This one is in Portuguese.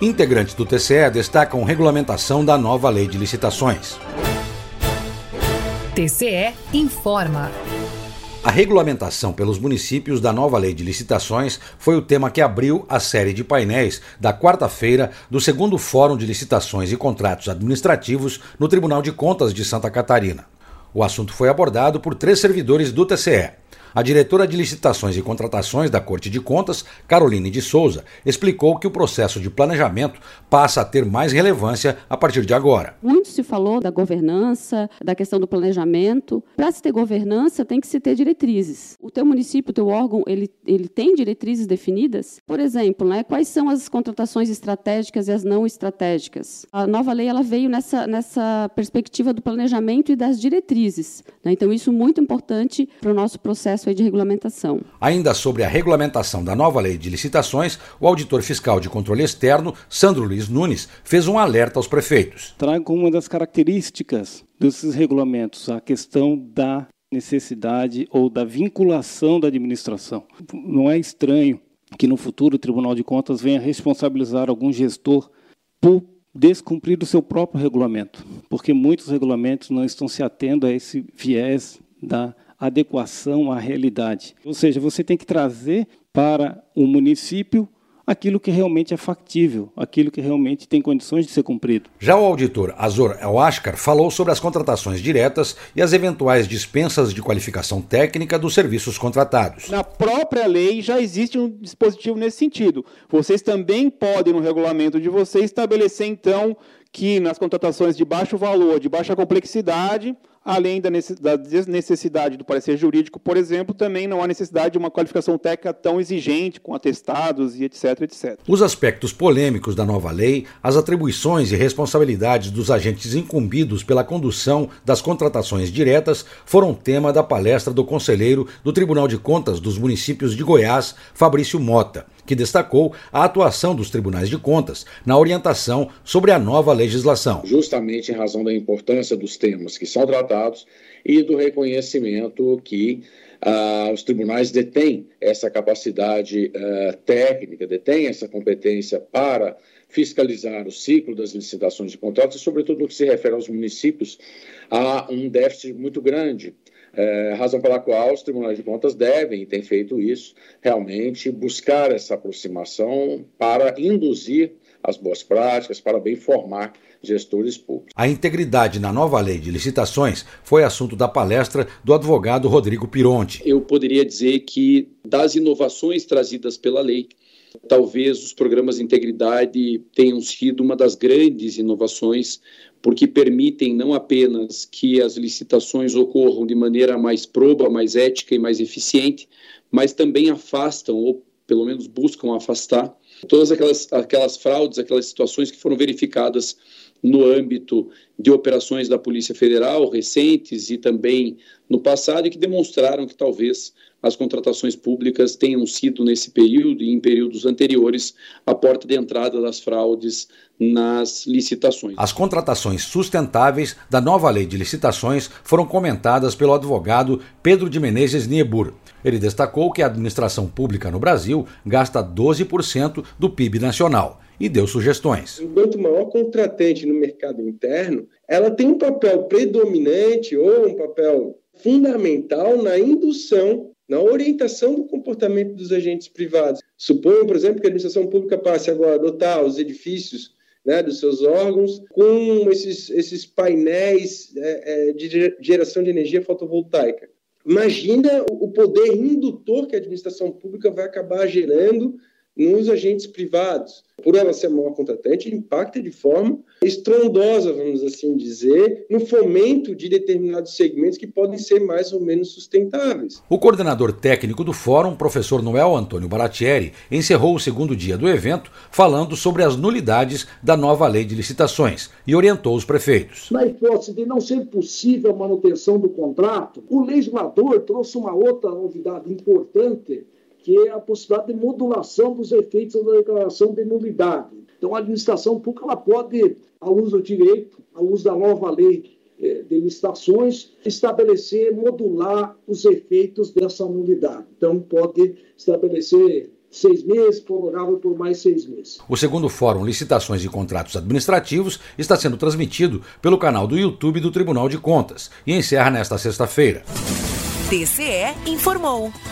Integrantes do TCE destacam regulamentação da nova lei de licitações. TCE informa. A regulamentação pelos municípios da nova lei de licitações foi o tema que abriu a série de painéis da quarta-feira do segundo Fórum de Licitações e Contratos Administrativos no Tribunal de Contas de Santa Catarina. O assunto foi abordado por 3 servidores do TCE. A diretora de Licitações e Contratações da Corte de Contas, Caroline de Souza, explicou que o processo de planejamento passa a ter mais relevância a partir de agora. Muito se falou da governança, da questão do planejamento. Para se ter governança, tem que se ter diretrizes. O teu município, o teu órgão, ele tem diretrizes definidas? Por exemplo, quais são as contratações estratégicas e as não estratégicas? A nova lei ela veio nessa perspectiva do planejamento e das diretrizes. Então, isso é muito importante para o nosso processo de regulamentação. Ainda sobre a regulamentação da nova lei de licitações, o auditor fiscal de controle externo, Sandro Luiz Nunes, fez um alerta aos prefeitos. Trago uma das características desses regulamentos, a questão da necessidade ou da vinculação da administração. Não é estranho que no futuro o Tribunal de Contas venha responsabilizar algum gestor por descumprir o seu próprio regulamento, porque muitos regulamentos não estão se atendo a esse viés da adequação à realidade. Ou seja, você tem que trazer para o município aquilo que realmente é factível, aquilo que realmente tem condições de ser cumprido. Já o auditor Azor El-Ashkar falou sobre as contratações diretas e as eventuais dispensas de qualificação técnica dos serviços contratados. Na própria lei já existe um dispositivo nesse sentido. Vocês também podem, no regulamento de vocês, estabelecer, então, que nas contratações de baixo valor, de baixa complexidade, além da necessidade do parecer jurídico, por exemplo, também não há necessidade de uma qualificação técnica tão exigente, com atestados e etc, etc. Os aspectos polêmicos da nova lei, as atribuições e responsabilidades dos agentes incumbidos pela condução das contratações diretas foram tema da palestra do conselheiro do Tribunal de Contas dos Municípios de Goiás, Fabrício Mota, que destacou a atuação dos tribunais de contas na orientação sobre a nova legislação. Justamente em razão da importância dos temas que são tratados e do reconhecimento que os tribunais detêm essa capacidade técnica, detêm essa competência para fiscalizar o ciclo das licitações de contratos e, sobretudo, no que se refere aos municípios, há um déficit muito grande. Razão pela qual os tribunais de contas devem, e têm feito isso, realmente buscar essa aproximação para induzir as boas práticas, para bem formar gestores públicos. A integridade na nova lei de licitações foi assunto da palestra do advogado Rodrigo Pironti. Eu poderia dizer que das inovações trazidas pela lei, talvez os programas de integridade tenham sido uma das grandes inovações, porque permitem não apenas que as licitações ocorram de maneira mais proba, mais ética e mais eficiente, mas também afastam, ou pelo menos buscam afastar, todas aquelas fraudes, aquelas situações que foram verificadas no âmbito de operações da Polícia Federal recentes e também no passado, e que demonstraram que talvez as contratações públicas tenham sido, nesse período e em períodos anteriores, a porta de entrada das fraudes nas licitações. As contratações sustentáveis da nova lei de licitações foram comentadas pelo advogado Pedro de Menezes Niebur. Ele destacou que a administração pública no Brasil gasta 12% do PIB nacional e deu sugestões. Enquanto maior contratante no mercado interno, ela tem um papel predominante ou um papel fundamental na indução, na orientação do comportamento dos agentes privados. Suponho, por exemplo, que a administração pública passe agora a adotar os edifícios dos seus órgãos com esses painéis de geração de energia fotovoltaica. Imagina o poder indutor que a administração pública vai acabar gerando nos agentes privados. Por ela ser a maior contratante, impacta de forma estrondosa, vamos assim dizer, no fomento de determinados segmentos que podem ser mais ou menos sustentáveis. O coordenador técnico do fórum, professor Noel Antônio Baratieri, encerrou o segundo dia do evento falando sobre as nulidades da nova lei de licitações e orientou os prefeitos. Na hipótese de não ser possível a manutenção do contrato, o legislador trouxe uma outra novidade importante, que é a possibilidade de modulação dos efeitos da declaração de nulidade. Então, a administração pública ela pode, à luz do direito, à luz da nova lei de licitações, estabelecer, modular os efeitos dessa nulidade. Então, pode estabelecer 6 meses, prorrogável por mais 6 meses. O segundo Fórum Licitações e Contratos Administrativos está sendo transmitido pelo canal do YouTube do Tribunal de Contas e encerra nesta sexta-feira. TCE informou.